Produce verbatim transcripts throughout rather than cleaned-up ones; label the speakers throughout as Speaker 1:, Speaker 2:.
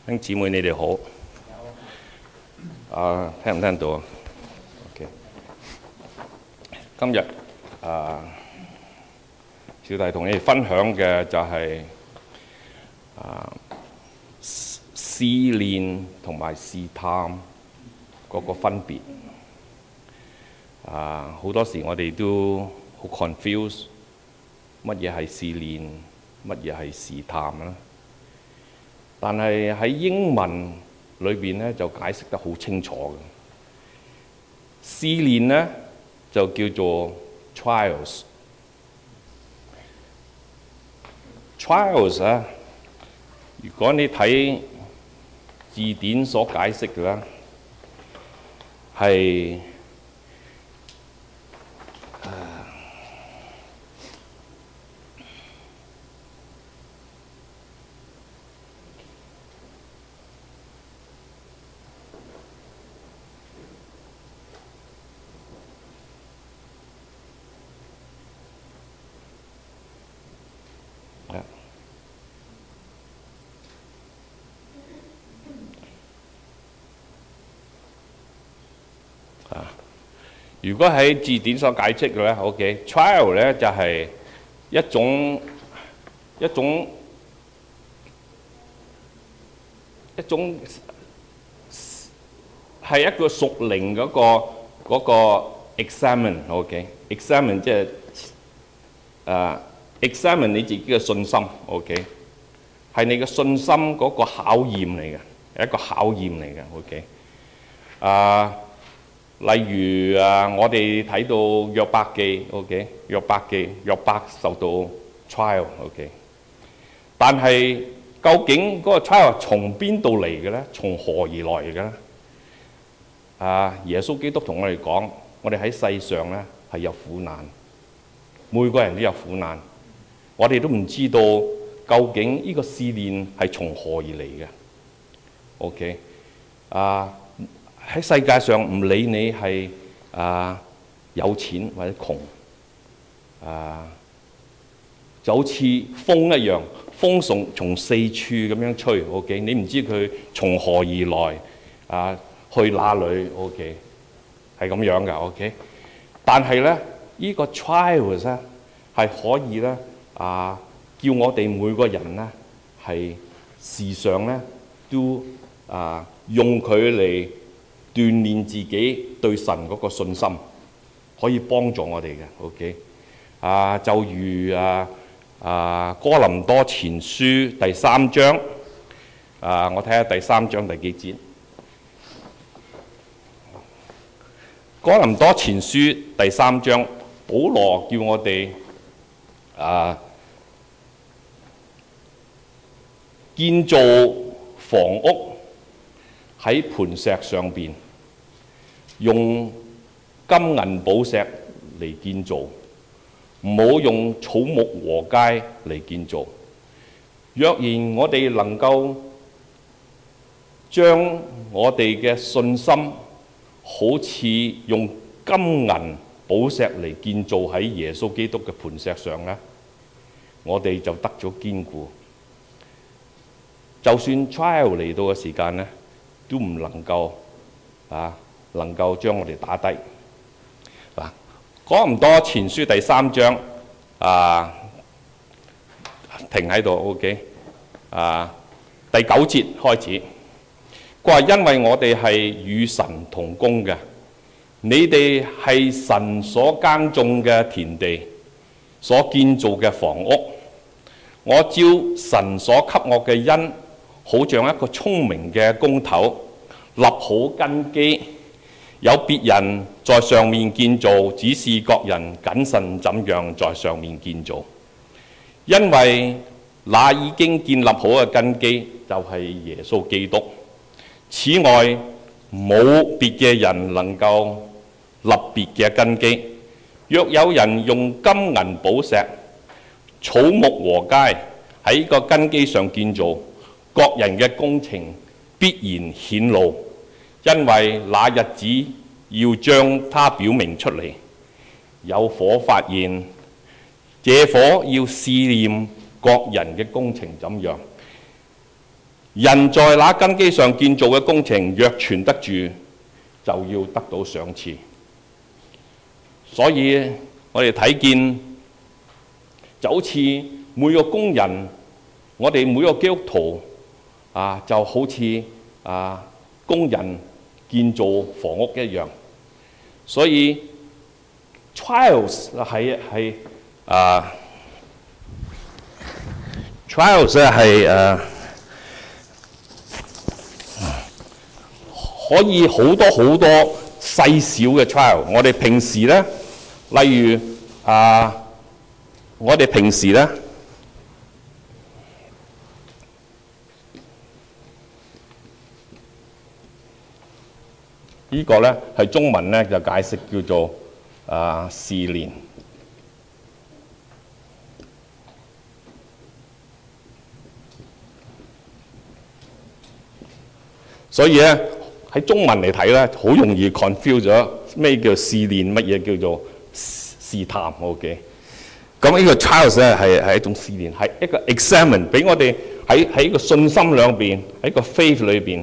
Speaker 1: 兄姊妹，你哋好。啊，聽唔聽到啊 ？OK。今日啊，小弟同你哋分享嘅就係、是、啊試煉同埋試探嗰個分別。啊，好多時我哋都好 confuse， 乜嘢係試煉，乜嘢係試探啦。但係喺英文裏邊咧就解釋得好清楚嘅。試煉咧就叫做 trials。trials 啊，如果你睇字典所解釋嘅咧，係如果喺字典所解釋嘅咧 ，OK，trial 咧就係一種一種一種係一個屬靈嗰個嗰個 examine，OK，examine 即係誒 examine 你自己嘅信心 ，OK， 係你嘅信心嗰個考驗嚟嘅，係一個考驗嚟嘅 ，OK， 啊。例如啊，我哋睇到約伯記 ，OK， 約伯記，約伯受到 trial，OK， 但係究竟嗰個 trial 從邊度嚟嘅咧？從何而來嘅咧？啊，耶穌基督同我哋講，我哋喺世上咧係有苦難，每個人都有苦難，我哋都唔知道究竟呢個試煉係從何而嚟嘅 ，OK， 啊。喺世界上唔理你係啊有錢或者窮啊，就好似風一樣，風從從四處咁樣吹 ，OK， 你唔知佢從何而來啊，去哪裏 ，OK， 係咁樣噶 ，OK。但係咧，呢個 trials 咧係可以咧啊，叫我哋每個人咧係時常咧都啊用佢嚟鍛鍊自己對神嗰個信心，可以幫助我哋嘅 ，OK， 啊，就如啊啊哥林多前書第三章，啊，我睇下第三章第幾節。哥林多前書第三章，保羅叫我哋啊建造房屋喺磐石上邊，用金銀寶石嚟建造，唔好用草木禾秸嚟建造。若然我哋能夠將我哋嘅信心好似用金銀寶石嚟建造喺耶穌基督嘅磐石上咧，我哋就得咗堅固。就算 trial 嚟到嘅時間咧，都唔能夠啊，能夠將我哋打低。嗱，哥林多前書第三章啊，停喺度 ，OK， 啊，第九節開始，佢話因為我哋係與神同工嘅，你哋係神所耕種嘅田地，所建造嘅房屋。我照神所給我嘅恩，好像一個聰明嘅工頭，立好根基，有別人在上面建造，只是各人謹慎怎樣在上面建造。因為那已經建立好嘅根基就係耶穌基督。此外，冇別嘅人能夠立別嘅根基。若有人用金銀寶石、草木禾秸喺個根基上建造，各人嘅工程必然顯露，因為那日子要將它表明出嚟。有火發現，這火要試驗各人嘅工程怎樣。 人在那根基上建造嘅工程，若存得住，就要得到賞賜。所以我哋睇見就好似每個工人，我哋每個基督徒啊，就好似啊工人建造房屋一樣。所以 trials 係係啊 trials 咧係誒可以好多好多細小嘅 trial。我哋平時咧，例如啊，我哋平時咧。呢個咧係中文咧就解釋叫做啊試煉。所以咧喺中文嚟睇咧，好容易 confuse 咗咩叫試煉，乜嘢叫做試探。OK， 咁呢個 trials 咧係係一種試煉，係一個 examine， 俾我哋喺喺個信心兩邊，喺個 faith 裏邊。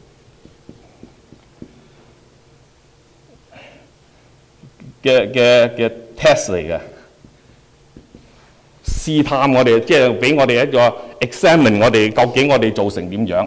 Speaker 1: 嘅嘅嘅 test 嚟嘅，試探我哋，即係俾我哋一個 examine 我哋究竟我哋做成點樣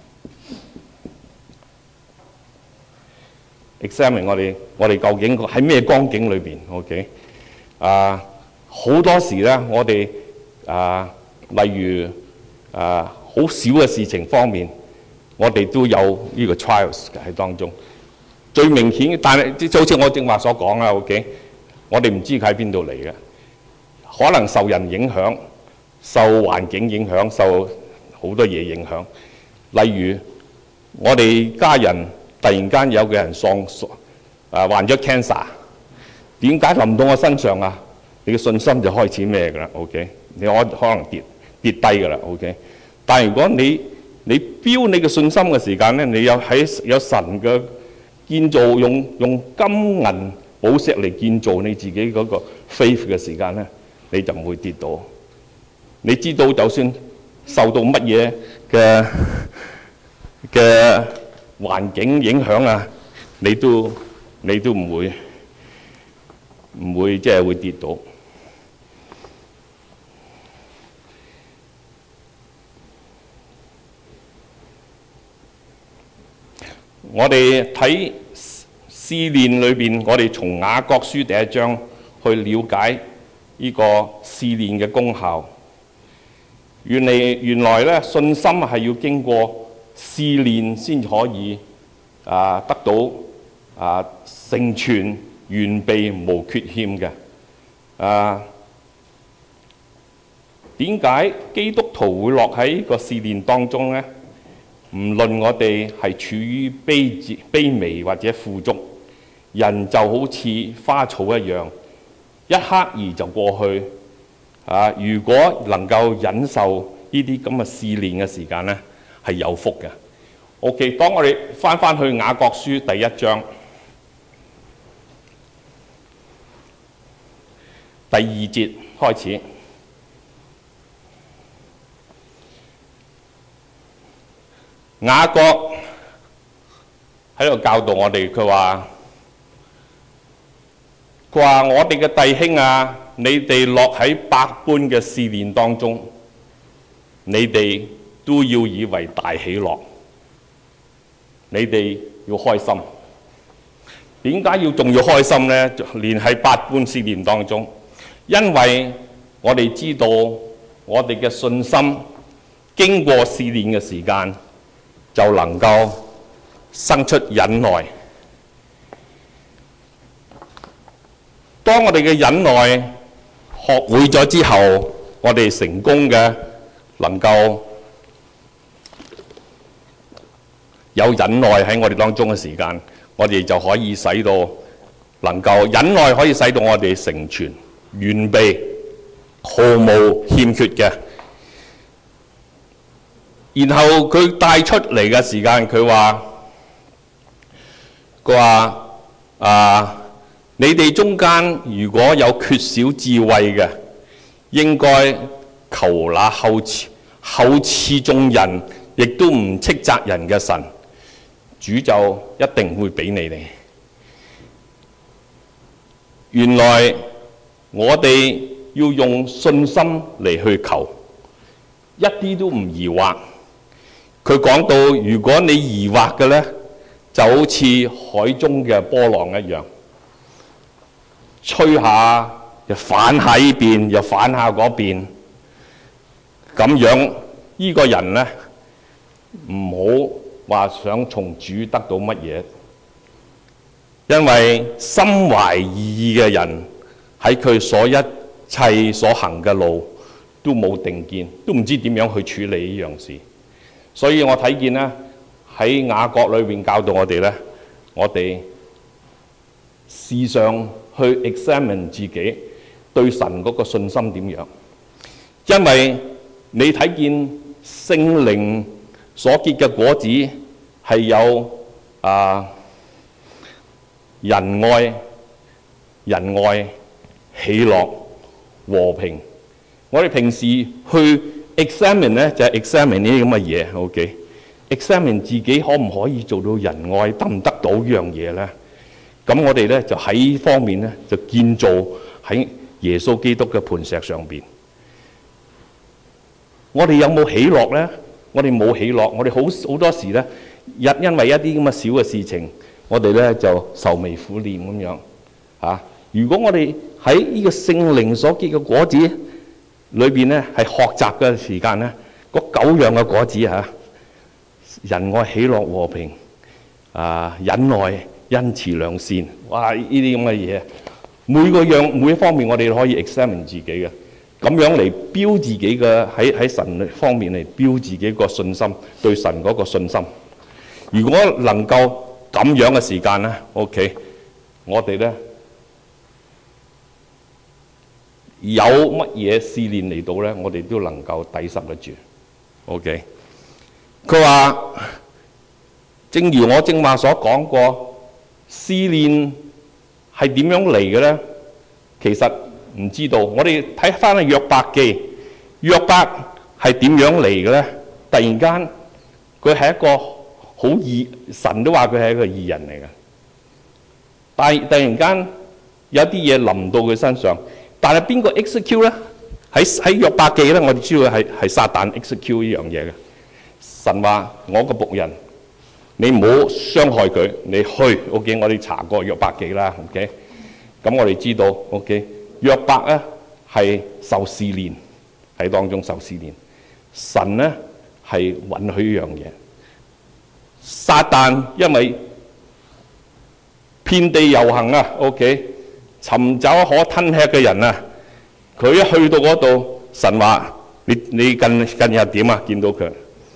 Speaker 1: ，examine 我哋我哋究竟喺咩光景裏邊 ？OK， 啊好多時咧，我哋啊例如啊好少嘅事情方面，我哋都有呢個 trials 喺當中。最明顯，但係就好似我正話所講啦 ，OK， 我哋唔知佢喺邊度嚟嘅，可能受人影響、受環境影響、受好多嘢影響。例如我哋家人突然間有個人喪啊患咗 cancer， 點解臨到我身上啊？你嘅信心就開始咩㗎啦 ？OK， 你可可能跌跌低㗎啦 ，OK。但係如果你你標你嘅信心嘅時間咧，你有喺有神嘅建造，用用金銀寶石嚟建造你自己嗰個 faith 嘅時間咧，你就唔會跌倒。你知道就算受到乜嘢嘅嘅環境影響啊，你都你都唔會唔會即係會跌倒。我哋睇試煉裏邊，我哋從雅各書第一章去了解呢個試煉嘅功效。原嚟原來咧，信心係要經過試煉先可以啊得到啊成全完備無缺欠嘅。啊，點解基督徒會落喺呢個試煉當中咧？唔論我哋係處於卑卑微或者富足，人就好似花草一樣，一刻兒就過去。啊，如果能夠忍受呢啲咁嘅試煉嘅時間咧，係有福嘅。OK， 當我哋翻翻去雅各書第一章第二節開始。雅各喺度教導我哋，佢話：佢話我哋嘅弟兄啊，你哋落喺百般嘅試煉當中，你哋都要以為大喜樂，你哋要開心。點解要仲要開心呢？連喺百般試煉當中，因為我哋知道我哋嘅信心經過試煉嘅時間，就能夠生出忍耐。當我哋嘅忍耐學會咗之後，我哋成功嘅能夠有忍耐喺我哋當中嘅時間，我哋就可以使到能夠忍耐可以使到我哋成全完備，毫無欠缺嘅。然後佢帶出嚟嘅時間，佢話：佢話啊，你哋中間如果有缺少智慧嘅，應該求那厚賜厚賜眾人亦都唔斥責人嘅神，主就一定會俾你哋。原來我哋要用信心嚟去求，一啲都唔疑惑。佢講到，如果你疑惑嘅呢，就好似海中嘅波浪一樣，吹下又反下呢邊，又反下嗰邊，咁樣呢個人呢，唔好話想從主得到乜嘢，因為心懷二意嘅人喺佢所一切所行嘅路都冇定見，都唔知點樣去處理呢樣事。所以我睇見咧喺雅各裏邊教導我哋咧，我哋時常去 examine 自己對神嗰個信心點樣，因為你睇見聖靈所結嘅果子係有啊仁愛、仁愛、喜樂、和平。我哋平時去 examine 咧就係 examine 呢啲咁嘅嘢 ，OK？examine 自己可唔可以做到仁愛，得唔得到呢樣嘢咧？咁我哋咧就喺呢方面咧就建造喺耶穌基督嘅磐石上邊。我哋有冇喜樂咧？我哋冇喜樂，我哋好好多時咧，因因為一啲咁嘅小嘅事情，我哋咧就愁眉苦臉咁樣嚇。如果我哋喺呢個聖靈所結嘅果子裏邊咧，係學習嘅時間咧，嗰九樣嘅果子嚇，仁愛、喜樂、和平、啊忍耐、恩慈、良善，哇！呢啲咁嘅嘢，每個樣每一方面，我哋都可以 examine 自己嘅，咁樣嚟標自己嘅喺喺神方面嚟標自己個信心，對神嗰個信心。如果能夠咁樣嘅時間咧 ，OK， 我哋咧有乜嘢試煉嚟到咧，我哋都能夠抵受得住。OK， 佢話正如我正話所講過，試煉係點樣嚟嘅咧？其實唔知道。我哋睇翻去約伯記，約伯係點樣嚟嘅咧？突然間佢係一個好義，神都話佢係一個義人嚟嘅，但係突然間有啲嘢臨到佢身上。但係邊個 execute 咧？喺喺約伯記咧，我哋知道係係撒旦 execute 呢樣嘢嘅。神話我個僕人，你唔好傷害佢，你去 OK。我哋查過約伯記啦 OK。咁我哋知道 OK。約伯咧係受試煉，喺當中受試煉。神咧係允許呢樣嘢。撒旦因為遍地遊行啊 OK。尋找可吞吃嘅人啊！佢一去到嗰度，神話你你近近日點啊？見到佢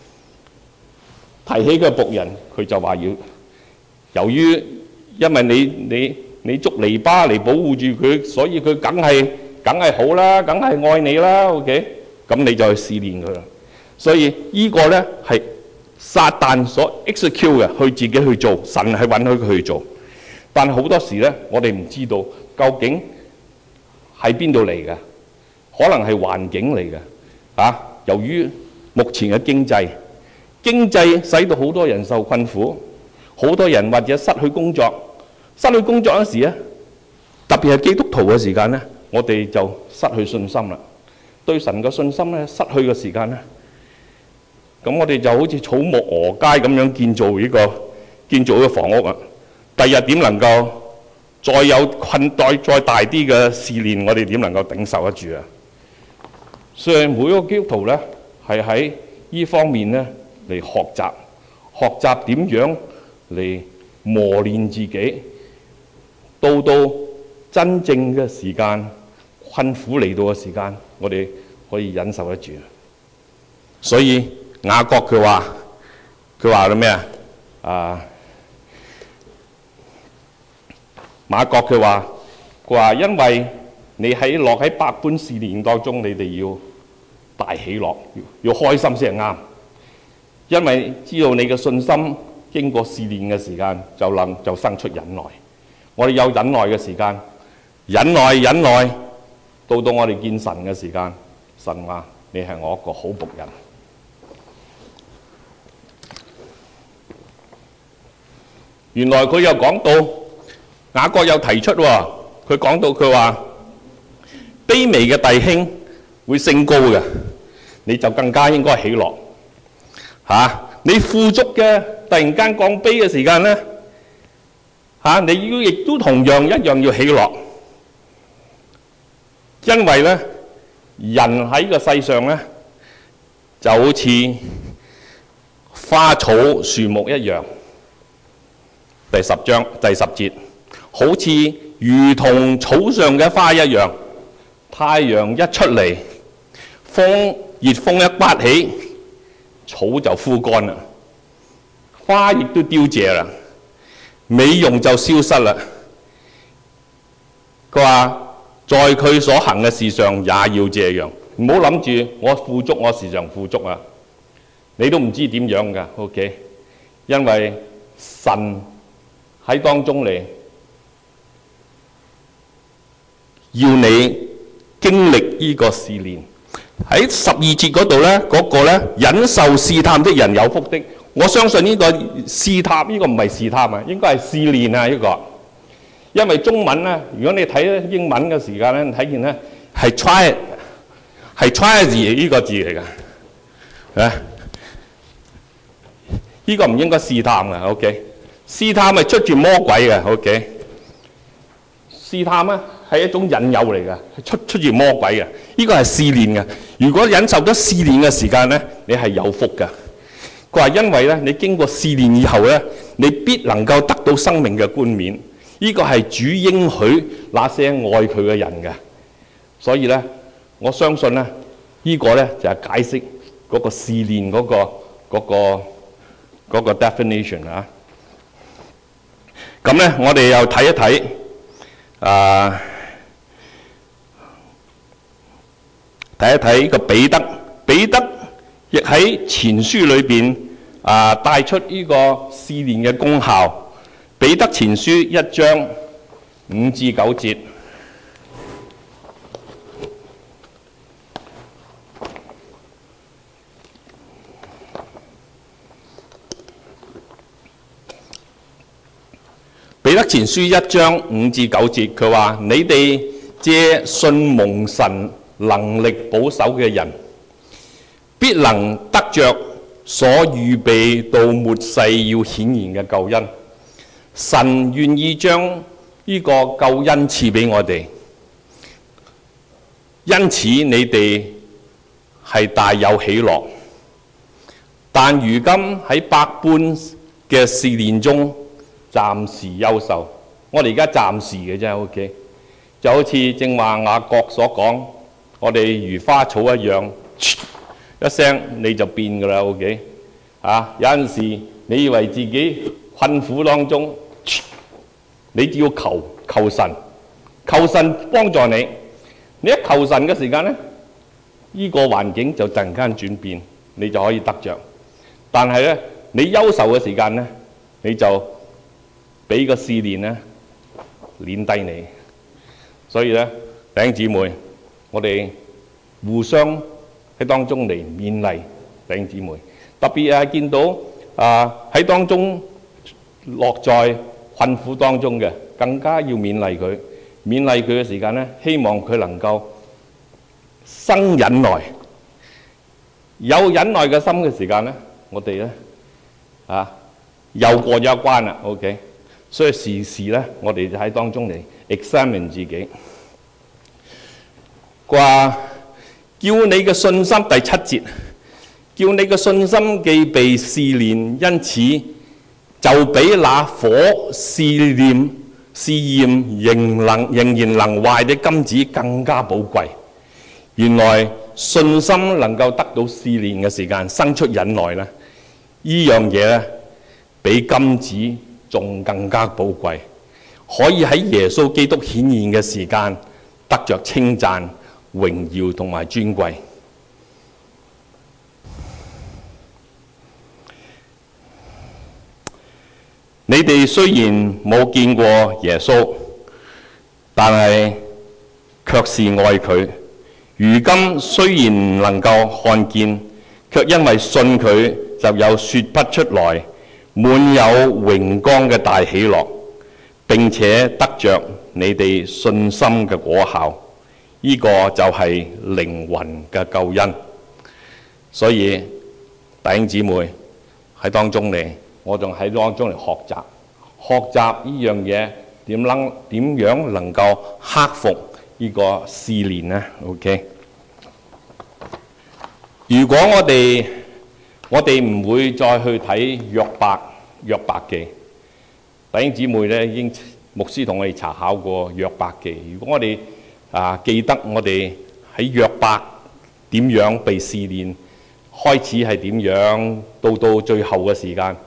Speaker 1: 提起個僕人，佢就話要由於因為你你你捉籬笆嚟保護住佢，所以佢梗係梗係好啦，梗係愛你啦。OK， 咁你就去試煉佢啦。所以呢個咧係撒旦所 execute 嘅，佢自己去做，神係允許佢去做。但係好多時咧，我哋唔知道。究竟係邊度嚟嘅？可能係環境嚟嘅啊！由於目前嘅經濟，經濟使到好多人受困苦，好多人或者失去工作。失去工作嗰時咧，特別係基督徒嘅時間咧，我哋就失去信心啦。對神嘅信心咧，失去嘅時間咧，咁我哋就好似草木禾秸咁樣建造呢個建造呢個房屋啊！第日點能夠再有困待再大啲嘅試煉，我哋點能夠頂受得住啊？所以每個基督徒咧，係喺呢方面咧嚟學習，學習點樣嚟磨練自己，到到真正嘅時間，困苦嚟到嘅時間，我哋可以忍受得住。所以雅各佢話佢話咗咩啊？啊！雅各佢話：佢話因為你喺落喺百般試煉當中，你哋要大喜樂，要開心先係啱。因為知道你嘅信心經過試煉嘅時間，就能就生出忍耐。我哋有忍耐嘅時間，忍耐忍耐，到到我哋見神嘅時間，神，神話你係我一個好僕人。 原來佢又講到雅各有提出喎，佢講到佢話卑微嘅弟兄會升高嘅，你就更加應該喜樂嚇、啊。你富足嘅突然間降卑嘅時間咧嚇、啊，你要亦都同樣一樣要喜樂，因為咧人喺個世上咧就好似花草樹木一樣。第十章第十節，好似如同草上嘅花一樣，太陽一出嚟，風熱風一颳起，草就枯乾啦，花亦都凋謝啦，美容就消失啦。佢話在佢所行嘅事上也要這樣，唔好諗住我富足，我時常富足啊，你都唔知點樣㗎。OK， 因為神喺當中嚟，要你經歷呢個試煉。喺十二節嗰度咧，嗰、那個咧忍受試探的人有福的。我相信呢個試探，呢、這個唔係試探啊，應該係試煉啊呢、這個。因為中文咧，如果你睇英文嘅時間咧，睇見咧係 try 係 try 字呢個字嚟㗎，啊，呢、這個唔應該試探㗎。OK。試探係出住魔鬼嘅 ，OK。試探咧係一種引誘嚟嘅，出出住魔鬼嘅。呢個係試煉嘅。如果忍受咗試煉嘅時間咧，你係有福嘅。佢話因為咧，你經過試煉以後咧，你必能夠得到生命嘅冠冕。呢個係主應許那些愛佢嘅人嘅。所以咧，我相信咧，呢個咧就係解釋嗰個試煉嗰個嗰個嗰個 definition 啊。咁咧，我哋又睇一睇啊，睇一睇個彼得，彼得亦喺前書裏邊啊帶出呢個試煉嘅功效。彼得前書一章五至九節。彼得前書一章五至九節，佢話：你哋借信蒙神能力保守嘅人，必能得着所預備到末世要顯現嘅救恩。神願意將呢個救恩賜俾我哋，因此你哋係大有喜樂。但如今喺百般嘅試煉中，暫時憂愁，我哋而家暫時嘅啫 ，OK， 就好似正話雅各所講，我哋如花草一樣，一聲你就變噶啦 ，OK， 啊，有陣時你以為自己困苦當中，你只要求求神，求神幫助你，你一求神嘅時間咧，呢個環境就突然間轉變，你就可以得着。但係咧，你憂愁嘅時間咧，你就俾個試煉咧，碾低你。所以咧，弟兄姊妹，我哋互相喺當中嚟勉勵弟兄姊妹。特別係見到啊喺當中落在困苦當中嘅，更加要勉勵佢。勉勵佢嘅時間咧，希望佢能夠生忍耐。有忍耐嘅心嘅時間咧，我哋咧啊又過咗一關啦。OK。所以時時咧，我哋就喺當中嚟 examine 自己。話叫你嘅信心，第七節，叫你嘅信心既被試煉，因此就比那火試驗試驗仍能仍然能壞的金子更加寶貴。原來信心能夠得到試煉嘅時間，生出忍耐咧，呢樣嘢咧比金子仲更加寶貴，可以喺耶穌基督顯現嘅時間得着稱讚、榮耀同埋尊貴。你哋雖然冇見過耶穌，但係卻是愛佢。如今雖然唔能夠看見，卻因為信佢，就有說不出來滿有榮光嘅大喜樂，並且得着你哋信心嘅果效。呢、這個就係靈魂嘅救恩。所以弟兄姊妹喺當中嚟，我仲喺當中嚟學習，學習呢樣嘢點能點樣能夠克服呢個試煉呢 ？OK。如果我哋我哋唔會再去睇約伯約伯記，弟兄姊妹咧已經牧師同我哋查考過約伯記。如果我哋啊記得我哋喺約伯點樣被試煉，開始係點樣，到到最後嘅時間，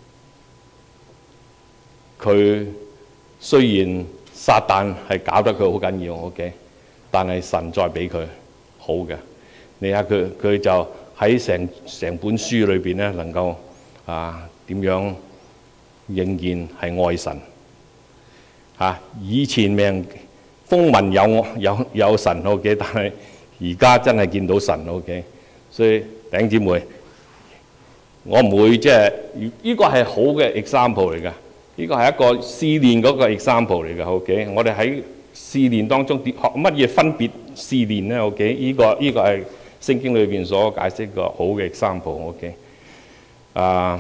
Speaker 1: 佢雖然撒旦係搞得佢好緊要 ，OK， 但係神再俾佢好嘅。你睇佢佢就喺成成本書裏邊咧，能夠啊點樣仍然係愛神嚇、啊。以前命風聞有有有神 OK， 但係而家真係見到神 OK。所以弟兄姊妹，我唔會即係呢個係好嘅 example 嚟㗎。呢個係一個試煉嗰個 example 嚟㗎。OK， 我哋喺試煉當中學乜嘢分別試煉咧 ？OK， 呢個呢個係聖經裏邊所解釋個好嘅 example。OK， 啊，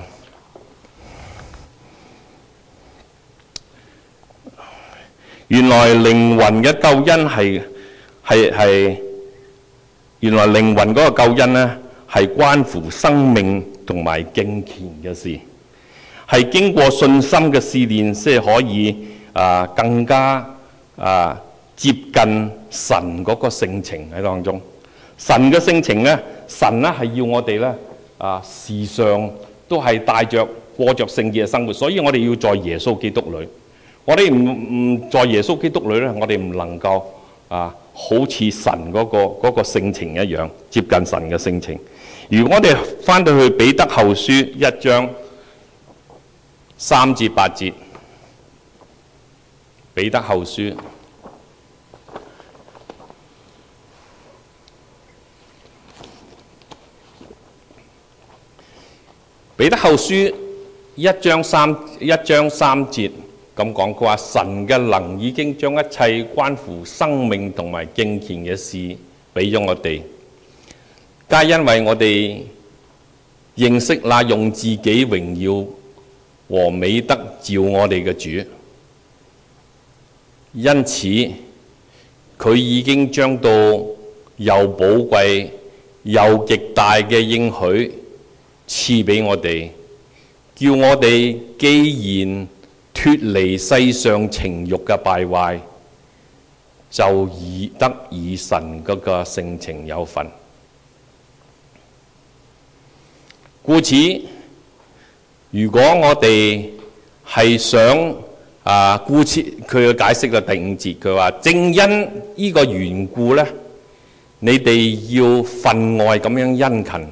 Speaker 1: 原來靈魂嘅救恩係係係原來靈魂嗰個救恩咧係關乎生命同埋敬虔嘅事，係經過信心嘅試煉先可以啊更加啊接近神嗰個性情喺當中。神嘅性情咧，神咧係要我哋咧啊時常都係帶着過着聖潔嘅生活，所以我哋要在耶穌基督裏。我哋唔唔在耶穌基督裏咧，我哋唔能夠啊好似神嗰個嗰個性情一樣接近神嘅性情。如果我哋翻到去彼得後書一章三至八節，彼得後書。彼得後書一章三一章三節咁講，佢話神嘅能已經將一切關乎生命同埋敬虔嘅事俾咗我哋，皆因為我哋認識那用自己榮耀和美德召我哋嘅主，因此佢已經將到又寶貴又極大嘅應許賜俾我哋，叫我哋既然脫離世上情慾嘅敗壞，就以得以神嗰個性情有份。故此，如果我哋係想啊，故此佢嘅解釋嘅第五節，佢話正因呢個緣故咧，你哋要分外咁樣殷勤。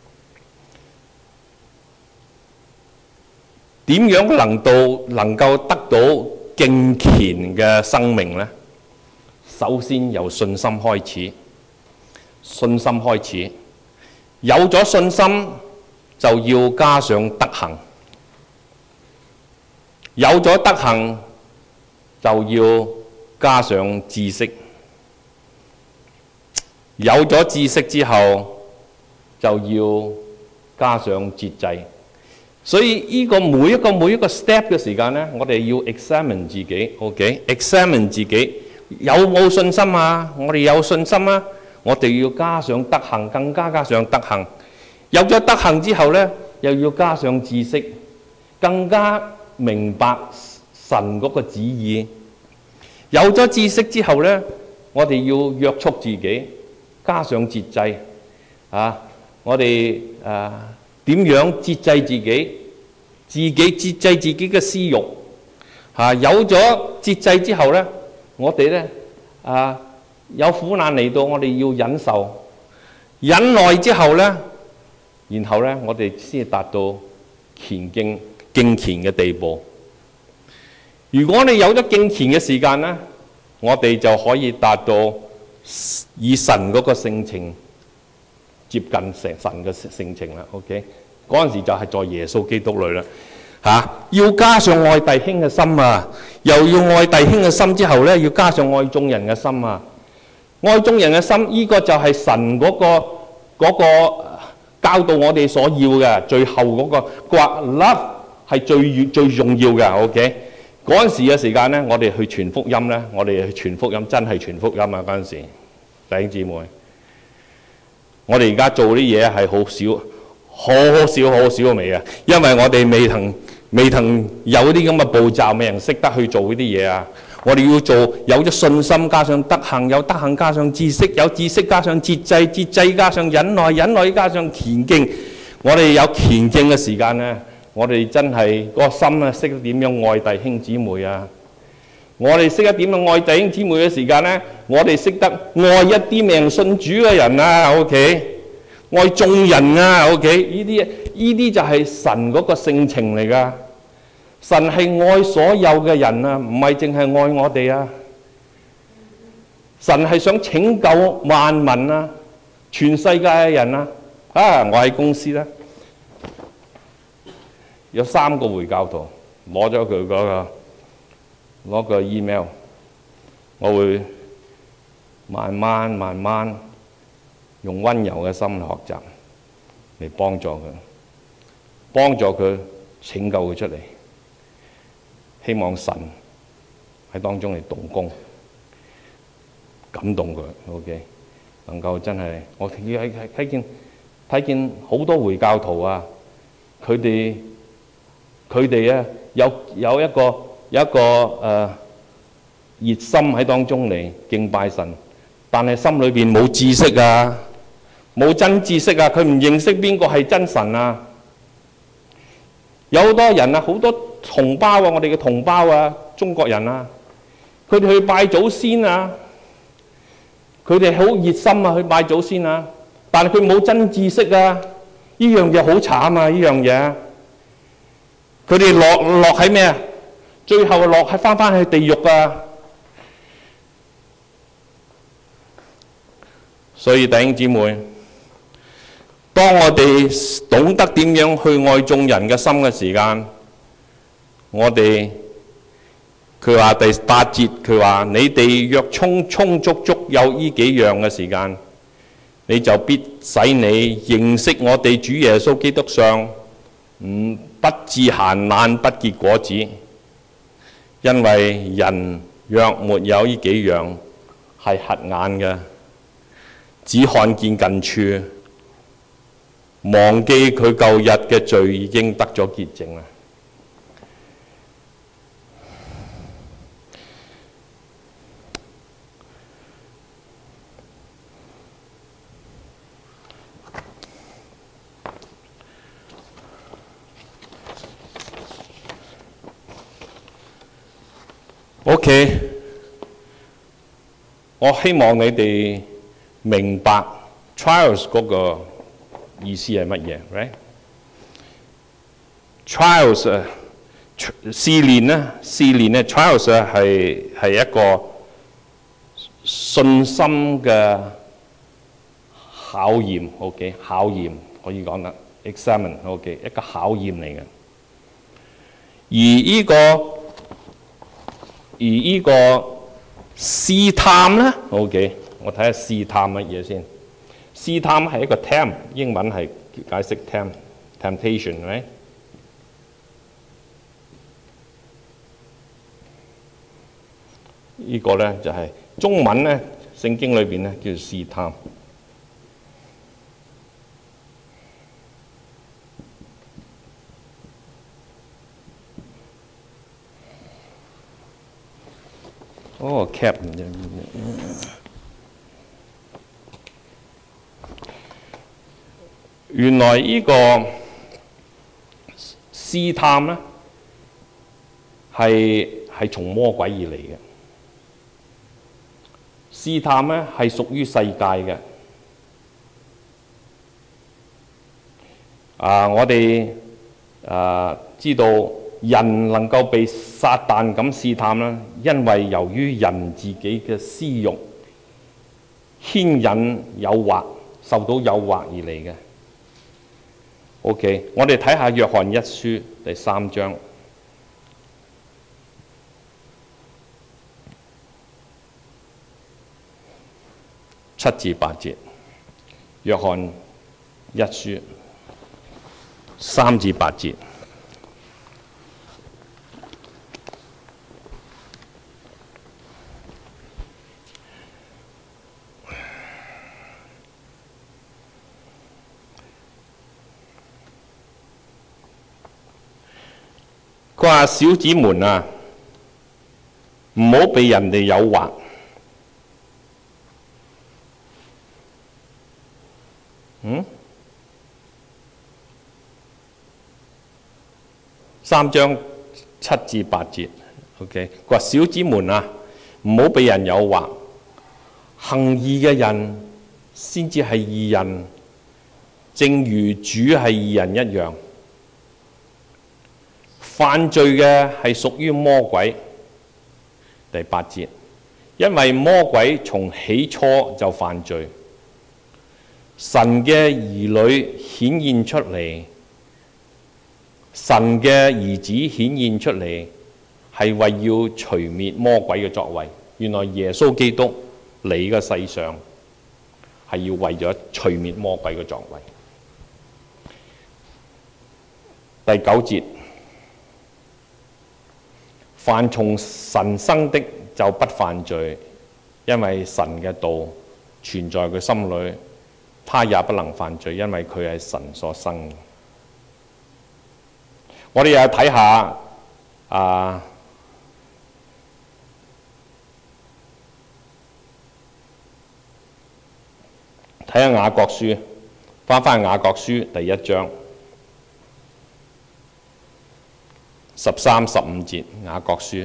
Speaker 1: 點樣能到能夠得到敬虔嘅生命呢？首先由信心開始，信心開始，有咗信心就要加上德行，有咗德行就要加上知識，有咗知識之後就要加上節制。所以呢個每一個每一個 step 嘅時間咧，我哋要 examine 自己 ，OK？examine 自己有冇信心啊？我哋有信心啊！我哋要加上德行，更加加上德行。有咗德行之後咧，又要加上知識，更加明白神嗰個旨意。有咗知識之後咧，我哋要約束自己，加上節制啊！我哋誒點樣節制自己？自己節制自己嘅私慾嚇。有咗節制之後咧，我哋咧啊有苦難嚟到，我哋要忍受，忍耐之後咧，然後咧我哋先達到虔敬敬虔嘅地步。如果你有咗敬虔嘅時間咧，我哋就可以達到以神嗰個性情接近成神嘅性情啦。OK， 嗰陣時就係在耶穌基督裏啦。
Speaker 2: 嚇、啊，要加上愛弟兄嘅心啊，又要愛弟兄嘅心之後咧，要加上愛眾人嘅心啊。愛眾人嘅心，呢、這個就係神嗰、那個嗰、那個教導我哋所要嘅，最後嗰、那個佢話 love 係最最重要嘅。OK， 嗰陣時嘅時間咧，我哋去傳福音咧，我哋去傳福音真係傳福音啊！嗰陣時，弟兄姊妹，我哋而家做啲嘢係好少。好少好少嘅味啊！因為我哋未曾未曾有啲咁嘅步驟，未人識得去做呢啲嘢啊！我哋要做有咗信心加上德行，有德行加上知識，有知識加上節制，節制加上忍耐，忍耐加上虔敬。我哋有虔敬嘅時間咧，我哋真係個心啊，識得點樣愛弟兄姊妹啊！我哋識得點樣愛弟兄姊妹嘅時間咧，我哋識得愛一啲未信主嘅人啊 ！OK。愛眾人啊 ，OK， 呢啲呢啲就係神嗰個性情嚟噶。神係愛所有嘅人啊，唔係淨係愛我哋啊。神係想拯救萬民啊，全世界嘅人啊。啊，我喺公司咧，有三個回教徒攞咗佢嗰個攞個 email， 我會慢慢慢慢。用溫柔嘅心嚟學習，嚟幫助佢，幫助佢拯救佢出嚟。希望神喺當中嚟動工，感動佢。OK， 能夠真係我睇睇見睇見好多回教徒啊，佢哋佢哋啊有有一個有一個誒、呃、熱心喺當中嚟敬拜神，但係心裏邊冇知識啊。冇真知識啊！佢唔認識邊個係真神啊！有好多人啊，好多同胞啊，我哋嘅同胞啊，中國人啊，佢哋去拜祖先啊，佢哋好熱心啊，去拜祖先啊，但係佢冇真知識啊！呢樣嘢好慘啊！呢樣嘢，佢哋落落喺咩啊？最後落喺返返去地獄啊！所以弟兄姊妹。當我哋懂得點樣去愛眾人嘅心嘅時間，我哋佢話第八節，佢話你哋若充充足足有呢幾樣嘅時間，你就必使你認識我哋主耶穌基督上唔不致閒懶不結果子，因為人若沒有呢幾樣係瞎眼嘅，只看見近處。忘記佢舊日嘅罪已經得咗潔淨啦。OK， 我希望你哋明白 trials 嗰個意思係乜嘢 ？Right？ Trials 啊，試煉咧，試煉咧 ，trials 啊係係一個信心嘅考驗 ，OK， 考驗可以講得 examine，OK， 一個考驗嚟嘅。而呢個而呢個試探咧 ，OK， 我睇下試探乜嘢先。試探係一個 tempt， 英文係解釋 tempt temptation，right？ 呢個咧就係、是、中文咧，聖經裏邊咧叫做試探。哦 cap 原來呢個試探咧係係從魔鬼而嚟嘅。試探咧係屬於世界嘅。啊，我哋啊知道人能夠被撒旦咁試探啦，因為由於人自己嘅私慾牽引誘惑，受到誘惑而嚟嘅。 OK， 我哋睇下約翰一書第三章七至八節。約翰一書三至八節。佢話：小子們啊，唔好被人哋誘惑。嗯？三章七至八節 ，OK。佢話：小子們啊，唔好被人誘惑。行義嘅人先至係義人，正如主係義人一樣。犯罪嘅係屬於魔鬼。第八節，因為魔鬼從起初就犯罪，神嘅兒女顯現出嚟，神嘅兒子顯現出嚟，係為要除滅魔鬼嘅作為。原來耶穌基督嚟嘅世上係要為咗除滅魔鬼嘅作為。第九節。凡從神生的就不犯罪，因為神嘅道存在佢心裏，他也不能犯罪，因為佢係神所生。我哋又睇下啊，睇下雅各書，翻返雅各書第一章。十三、十五節，雅各書，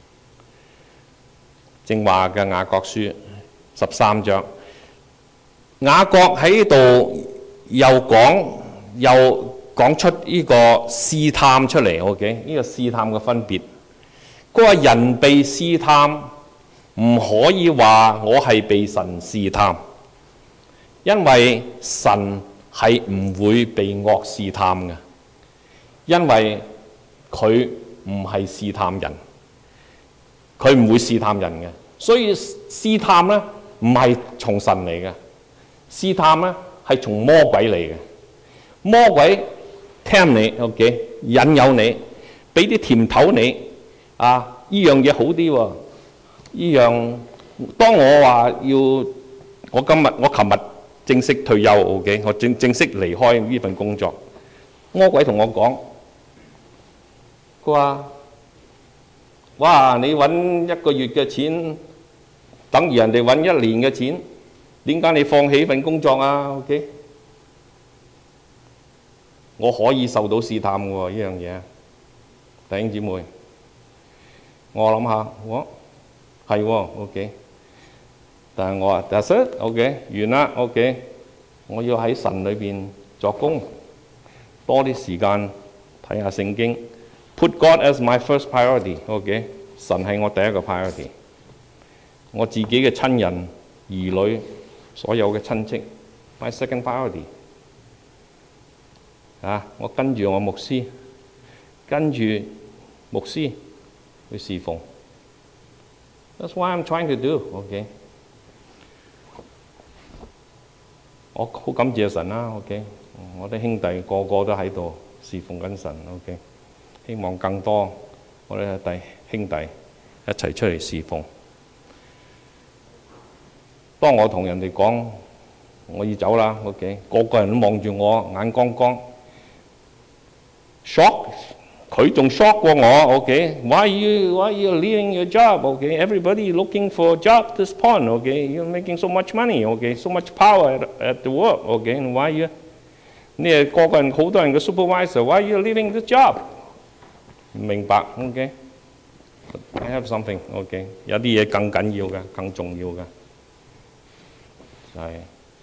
Speaker 2: 正話嘅雅各書十三章，雅各喺度又講又講出呢個試探出嚟 ，OK？ 呢個試探嘅分別。佢話人被試探，唔可以話我係被神試探，因為神係唔會被惡試探嘅，因為佢唔係試探人，佢唔會試探人嘅，所以試探咧唔係從神嚟嘅，試探咧係從魔鬼嚟嘅。魔鬼聽你 ，OK， 引誘你，俾啲甜頭你，啊，依樣嘢好啲喎，依樣。當我話要，我今日我琴日正式退休 ，OK， 我正正式離開呢份工作，魔鬼同我講。佢話：哇！你揾一個月嘅錢，等於人哋揾一年嘅錢，點解你放棄份工作啊 ？OK， 我可以受到試探嘅喎，呢樣嘢，弟兄姊妹，我諗下，我係喎 ，OK， 但係我話 that's it，OK， 完啦 ，OK， 我要喺神裏邊作工，多啲時間睇下聖經。Put God as my first priority，OK， 神係我第一個 priority。我自己嘅親人、兒女、所有嘅親戚 ，my second priority。啊，我跟住我牧師，跟住牧師去侍奉。That's what I'm trying to do，OK。我好感謝神啦 ，OK。我啲兄弟個個都喺度侍奉緊神 ，OK。希望更多我哋弟兄弟一齊出嚟侍奉。當我同人哋講我要走啦 ，OK， 個個人都望住我，眼光光 ，shock， 佢仲 shock 過我 ，OK，why you why you leaving your job？OK，everybody looking for a job at this point，OK，you're making so much money，OK，so much power at at the work，OK，why you？ 你係個個人好多人嘅 supervisor，why you leaving the job？唔明白 ，OK。I have something，OK。有啲嘢更緊要嘅，更重要嘅，就係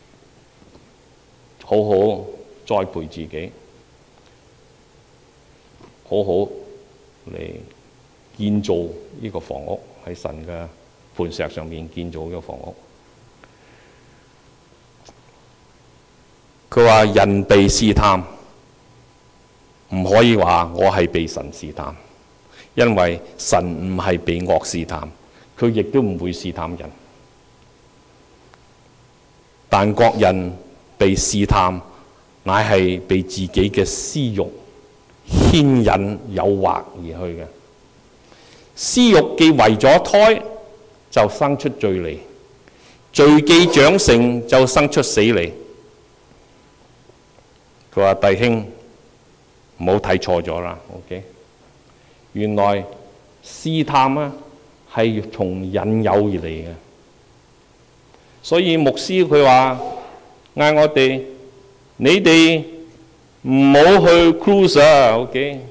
Speaker 2: 好好栽培自己，好好嚟建造呢個房屋，喺神嘅磐石上面建造呢個房屋。佢話人被試探， 唔可以話我係被神試探，因為神唔係被惡試探，佢亦都唔會試探人。但各人被試探，乃係被自己嘅私慾牽引誘惑而去嘅。私慾既為咗胎，就生出罪嚟；罪既長成，就生出死嚟。佢話弟兄，唔好睇錯咗啦 ，OK？ 原來試探啊係從引誘而嚟嘅，所以牧師佢話嗌我哋，你哋唔好去 cruise 啊 ，OK？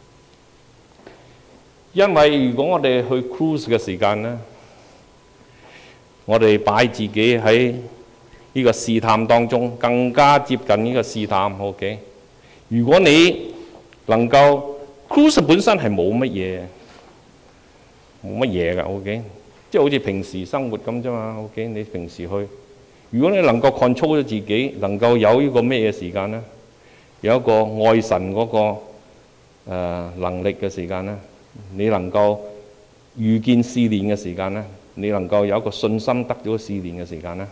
Speaker 2: 因為如果我哋去 cruise 嘅時間呢，我哋擺自己喺呢個試探當中，更加接近呢個試探 ，OK？ 如果你能夠 cruise 本身係冇乜嘢，冇乜嘢㗎 ，OK？ 即係好似平時生活咁啫嘛 ，OK？ 你平時去，如果你能夠 control 咗自己，能夠有呢個咩嘢時間呢？有一個愛神嗰、那個、呃、能力嘅時間呢？你能夠遇見試煉嘅時間呢？你能夠有一個信心得到試煉嘅時間呢？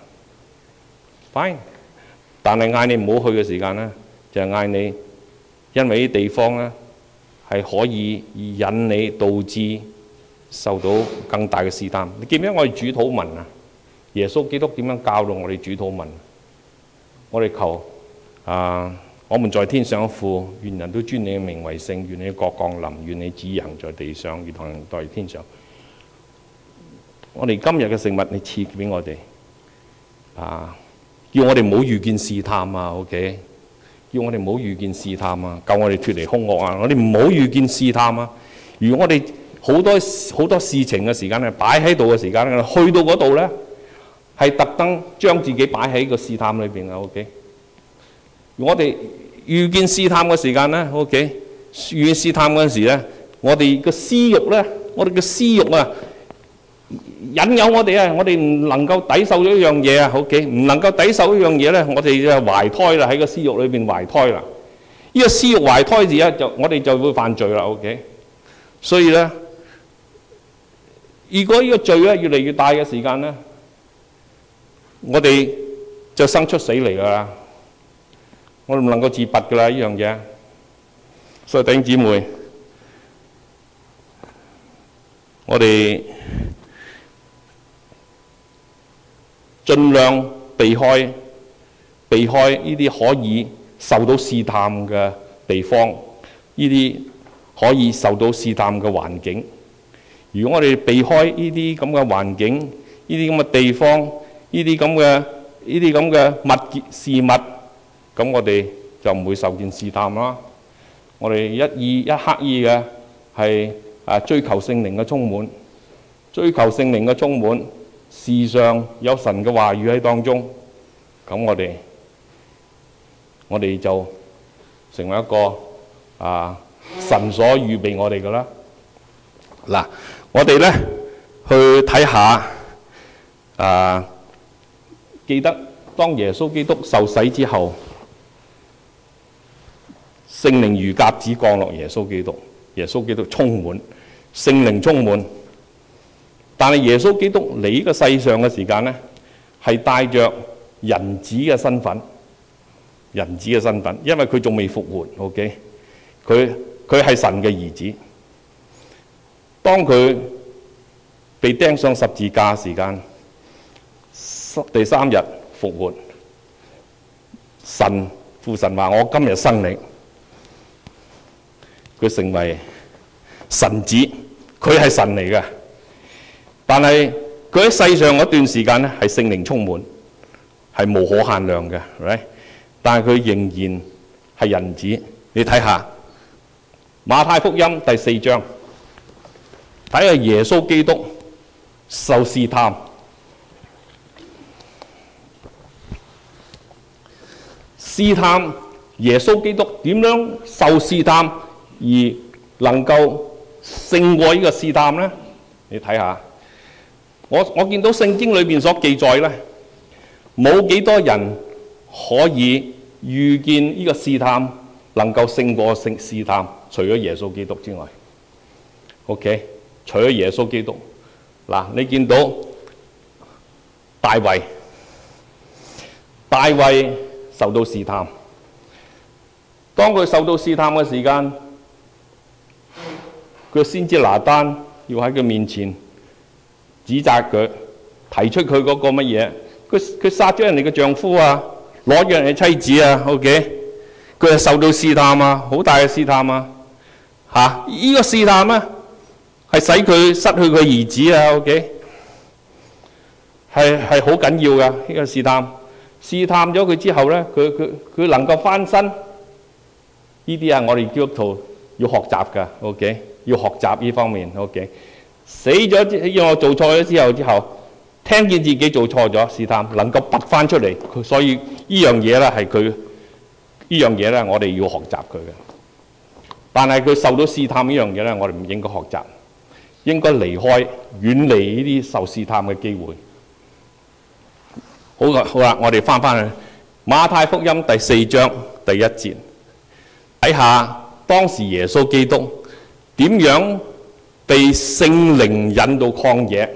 Speaker 2: Fine， 但係嗌你唔好去嘅時間呢，就係、是、嗌你，因為啲地方呢係可以引你導致受到更大嘅試探。你記唔記得我哋主禱文啊？耶穌基督點樣教導我哋主禱文？我哋求啊，我們在天上嘅父，願人都尊你嘅名為聖，願你嘅國降臨，願你旨意行在地上，如同行在天上。我哋今日嘅食物，你賜俾我哋啊！叫我哋唔好遇見試探啊 ，OK？ 叫我哋唔好遇見試探啊，救我哋脫離兇惡啊！我哋唔好遇見試探啊！如果我哋好多好多事情嘅時間咧，擺喺度嘅時間咧，去到嗰度咧，係特登將自己擺喺個試探裏邊啊 ，OK？ 我哋遇見試探嘅時間咧 ，OK？ 遇見試探嗰陣時咧，我哋嘅私慾咧，我哋嘅私慾啊！引誘我哋啊！我哋唔能夠抵受咗一樣嘢啊，OK？ 唔能夠抵受一樣嘢咧，我哋就懷胎啦，喺個私慾裏邊懷胎啦。呢個私慾懷胎時咧，就我哋就會犯罪啦 ，OK？ 所以咧，如果呢個罪咧越嚟越大嘅時間咧，我哋就生出死嚟噶啦，我哋唔能夠自拔噶啦呢樣嘢。所以弟兄姊妹，我哋盡量避開避開呢啲可以受到試探嘅地方，呢啲可以受到試探嘅環境。如果我哋避開呢啲咁嘅環境、呢啲咁嘅地方、呢啲咁嘅呢啲咁嘅物件事物，咁我哋就唔會受見試探啦。我哋一意一刻意嘅係啊追求聖靈嘅充滿，追求聖靈嘅充滿。時常有神嘅話語喺當中，咁我哋我哋就成為一個啊神所預備我哋嘅啦。嗱，我哋咧去睇下啊，記得當耶穌基督受洗之後，聖靈如鴿子降落耶穌基督，耶穌基督充滿聖靈充滿。但係耶穌基督嚟呢個世上嘅時間呢，係帶着人子嘅身份，人子嘅身份，因為佢仲未復活 ，OK？ 佢佢係神嘅兒子。當佢被釘上十字架嘅時間，第三日復活，神父神話：我今日生你，佢成為神子，佢係神嚟嘅。但係佢喺世上嗰段時間咧，係聖靈充滿，係無可限量嘅，係咪？但係佢仍然係人子。你睇下馬太福音第四章，睇下耶穌基督受試探，試探耶穌基督點樣受試探而能夠勝過呢個試探呢？你睇下。我我見到聖經裏邊所記載咧，冇幾多人可以遇見呢個試探， 能夠勝過勝試探，除咗耶穌基督之外。OK， 除咗耶穌基督，嗱，你見到大衛，大衛受到試探。當佢受到試探嘅時間，佢先知拿單要喺佢面前指責佢，提出佢嗰個乜嘢？佢佢殺咗人哋嘅丈夫啊，攞咗人哋妻子啊 ，OK， 佢係受到試探啊，好大嘅試探啊，嚇、啊！依、這個試探咧係使佢失去佢兒子啊 ，OK， 係係好緊要噶呢、這個試探。試探咗佢之後咧，佢佢佢能夠翻身，呢啲係我哋基督徒要學習噶 ，OK， 要學習呢方面 ，OK。死咗因為我做錯咗之後之後，聽見自己做錯咗，試探能夠拔翻出嚟，佢所以呢樣嘢咧係佢呢樣嘢咧，我哋要學習佢嘅。但係佢受到試探呢樣嘢咧，我哋唔應該學習，應該離開，遠離呢啲受試探嘅機會。好啦，好啦，我哋翻返去馬太福音第四章第一節，睇下當時耶穌基督點樣被聖靈引到曠野。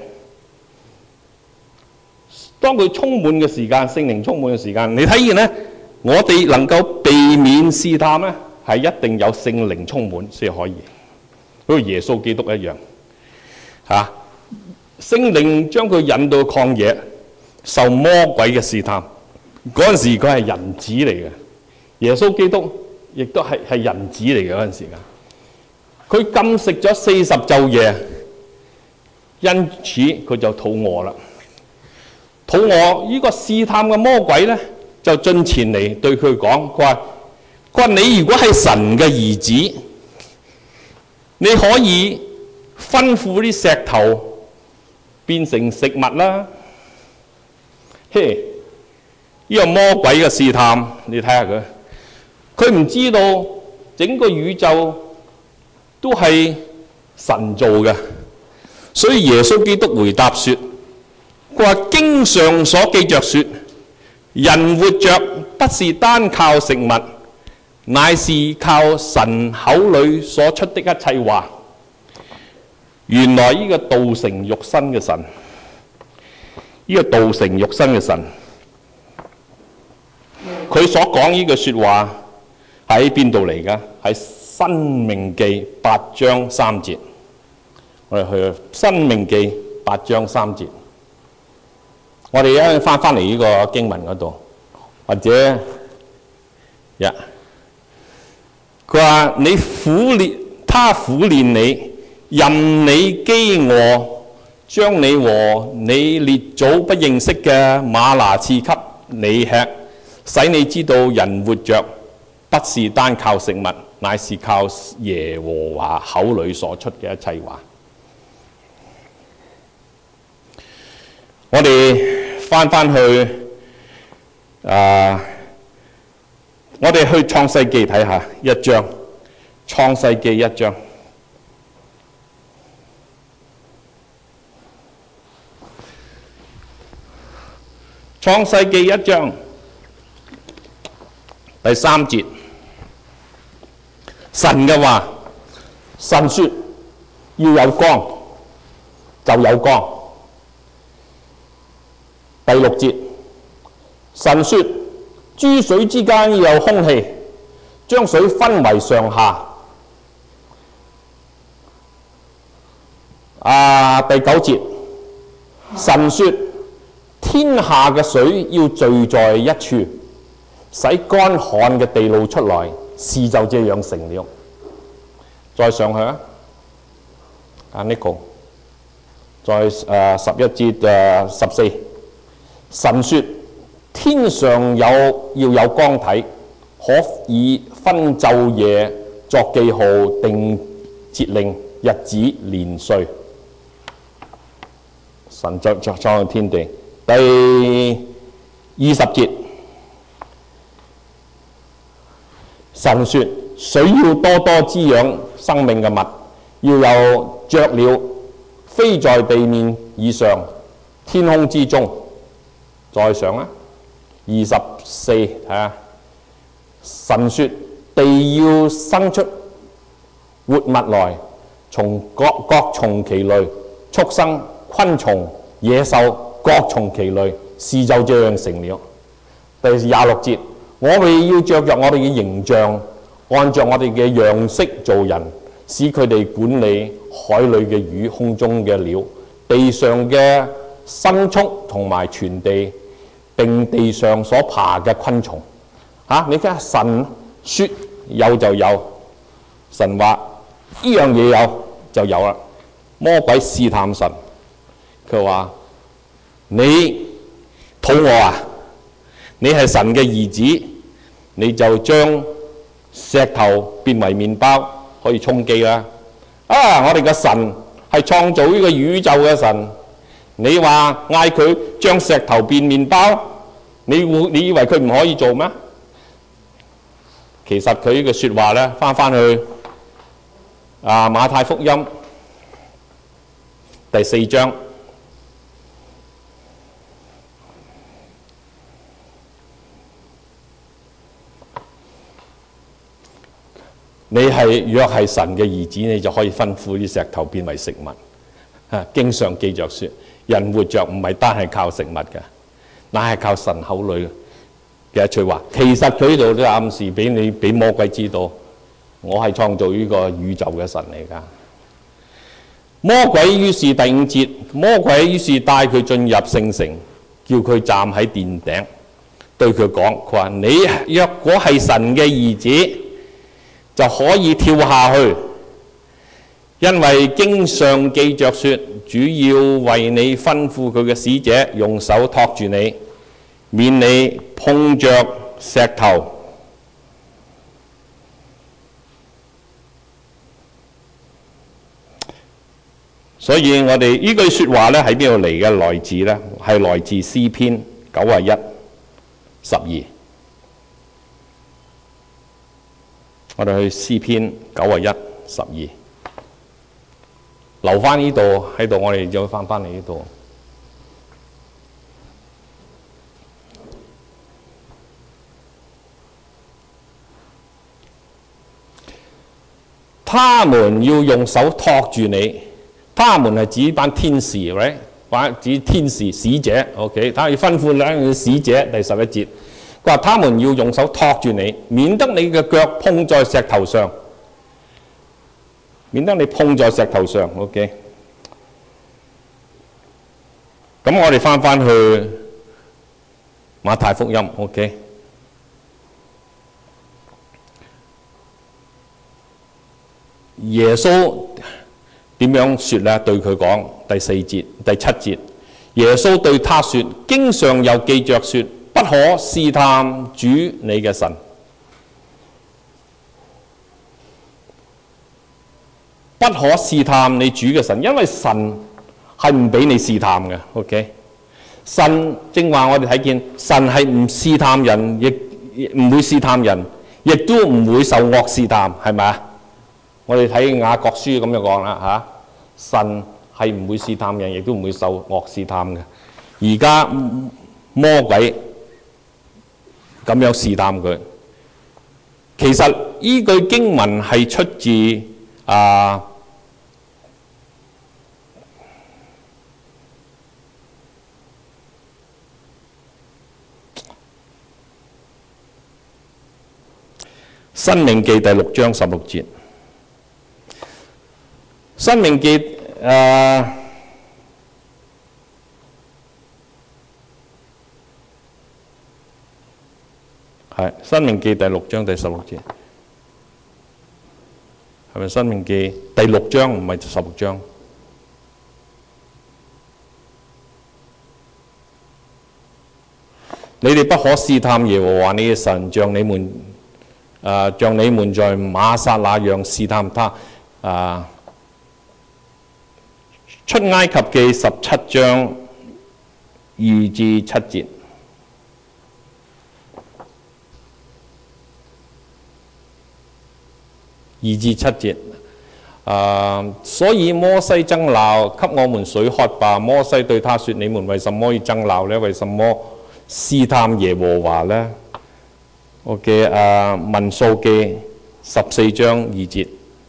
Speaker 2: 當佢充滿嘅時間，聖靈充滿嘅時間，你睇見咧，我哋能夠避免試探咧，係一定有聖靈充滿先可以，好似耶穌基督一樣，嚇、啊、聖靈將佢引到曠野，受魔鬼嘅試探。嗰陣時佢係人子嚟嘅，耶穌基督亦都係係人子嚟嘅嗰陣時間。佢禁食咗四十晝夜，因此佢就肚餓啦。肚餓，呢個試探嘅魔鬼咧，就進前嚟對佢講：佢話，佢話你如果係神嘅兒子，你可以吩咐啲石頭變成食物啦。嘿，呢個魔鬼嘅試探，你睇下佢，佢唔知道整個宇宙都係神做嘅，所以耶穌基督回答說：佢話經上所記着說，人活着不是單靠食物，乃是靠神口裏所出的一切話。原來呢個道成肉身嘅神，呢、這個道成肉身嘅神，佢所講呢句說話喺邊度嚟㗎？喺申命記八章三節。我哋去申命記八章三節。我哋一陣翻翻嚟呢個經文嗰度，或者呀，佢話你苦練，他苦練你，任你飢餓，將你和你列祖不認識嘅嗎哪賜給你吃，使你知道人活着不是單靠食物，乃是靠耶和華口裏所出嘅一切話。我哋翻翻去啊，我哋去創世記睇下一章，創世記一章。創世記一章第三節，神嘅話，神說要有光，就有光。第六節，神說諸水之間要有空氣，將水分為上下。啊，第九節，神說天下嘅水要聚在一處，使乾旱嘅地露出來，事就這樣成了。再上去啊，阿 Nico， 再誒十一節誒十四，神說天上有要有光體，可以分晝夜，作記號，定節令，日子年歲。神作作創天地。第二十節，神說水要多多滋養生命嘅物，要有雀鳥飛在地面以上，天空之中。再上啊，二十四睇下，神說地要生出活物來，從各各從其類，畜生、昆蟲、野獸各從其類，事就這樣成了。第廿六節，我哋要着着我哋嘅形象，按照我哋嘅樣式做人，使佢哋管理海裏嘅魚、空中嘅鳥、地上嘅牲畜同埋全地，並地上所爬嘅昆蟲。嚇、啊！你睇下神説有就有，神話呢樣嘢有就有啦。魔鬼試探神，佢話：你肚餓啊？你係神嘅兒子，你就將石頭變為麵包，可以充飢啦。啊！我哋嘅神係創造呢個宇宙嘅神，你話嗌佢將石頭變麵包，你會你以為佢唔可以做咩？其實佢呢個説話咧，翻翻去啊馬太福音第四章。你係若係神嘅兒子，你就可以吩咐啲石頭變為食物。啊，經上記着說，人活着唔係單係靠食物嘅，乃係靠神口裏嘅一句話。其實佢呢度都暗示俾你，俾魔鬼知道，我係創造呢個宇宙嘅神嚟㗎。魔鬼於是第五節，魔鬼於是帶佢進入聖城，叫佢站喺殿頂，對佢講：佢話你若果係神嘅兒子，就可以跳下去，因為經上記着說，主要為你吩咐佢嘅使者用手托住你，免你碰着石頭。所以我哋呢句説話咧喺邊度嚟嘅？來自咧係來自詩篇九啊一十二。我哋去詩篇九啊一十二，留翻呢度喺度，我哋就翻翻嚟呢度。他們要用手托住你，他們係指班天使，喂，或者指天使使者。OK， 他要吩咐兩個使者，第十一節。佢話：他們要用手托住你，免得你嘅腳碰在石頭上，免得你碰在石頭上。OK， 咁我哋翻翻去馬太福音。OK， 耶穌點樣説呢？對佢講第四節、第七節，耶穌對他說：經上有記着說，不可試探主你嘅神，不可試探你主嘅神，因為神係唔俾你試探嘅。OK， 神正話我哋睇見，神係唔試探人，亦唔會試探人，亦都唔會受惡試探，係咪啊？我哋睇雅各書咁樣講啦嚇，神係唔會試探人，亦都唔會受惡試探嘅。而家魔鬼咁樣試探佢。其實依句經文係出自啊《申命記》第六章十六節，《申命記》誒係《申命記》第六章第十六節，係咪《申命記》第六章唔係十六章？你哋不可試探耶和華你嘅神，像你們啊、呃，像你們在瑪撒那樣試探他。啊、呃，出埃及記十七章二至七節。二至七節，啊、呃，所以摩西爭鬧，給我們水喝吧。摩西對他說：你們為什麼要爭鬧呢？為什麼試探耶和華呢？ 我嘅啊民數記十四章二節。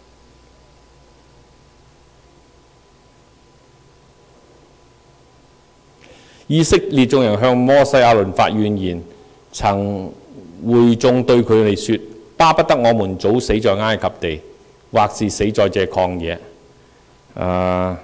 Speaker 2: 以色列眾人向摩西亞倫發怨言，曾會眾對佢哋說：巴不得我們早死在埃及地，或是死在這曠野。啊！